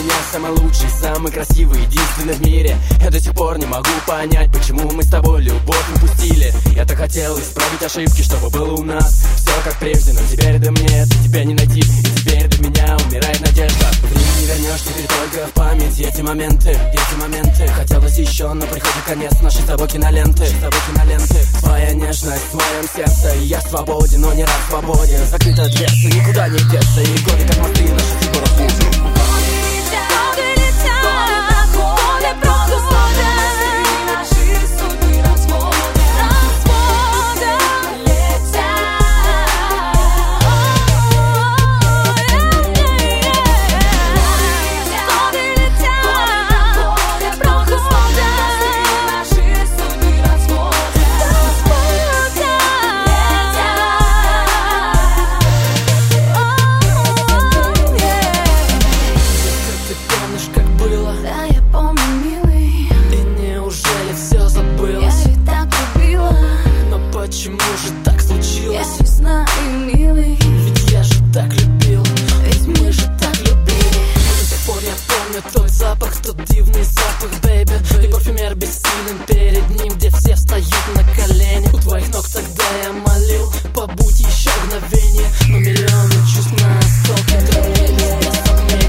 меня самый лучший, самый красивый, единственный в мире. Я до сих пор не могу понять, почему мы с тобой любовь упустили. Я так хотел исправить ошибки, чтобы было у нас все как прежде, но теперь до мне тебя не найти, и теперь до меня умирает надежда. Время не вернешь, теперь только в память эти моменты. Хотелось еще, но приходит конец нашей с тобой киноленты. Твоя нежность в моем сердце, и я свободен, но не раз свободен. Закрыта дверца, никуда не деться, и годы как мосты наши фигуры в путь. Да, я помню, милый. И неужели все забылось? Я ведь так любила. Но почему же так случилось? Я не знаю, милый. Ведь я же так любил, Ведь мы же так любили. до сих пор я помню тот запах, тот дивный запах, бэйби. И парфюмер бессилен перед ним, где все встают на колени. У твоих ног тогда я молил, побудь еще мгновение. Но миллионы чувств на осколки дробились без сомнений.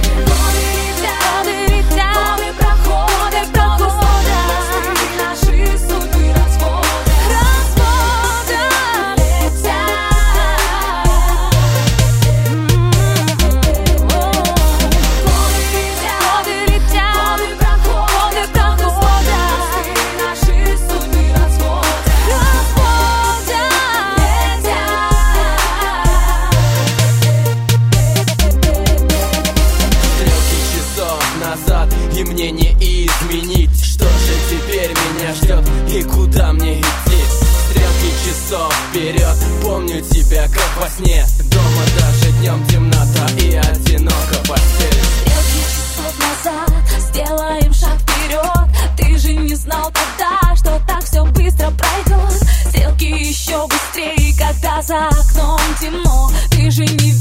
И мне не изменить. Что же теперь меня ждет и куда мне идти? Стрелки часов вперед, помню тебя как во сне. Дома даже днем темнота и одиноко постель. Стрелки часов назад, сделаем шаг вперед. Ты же не знал тогда, что так все быстро пройдет. Стрелки еще быстрее, когда за окном темно. Ты же не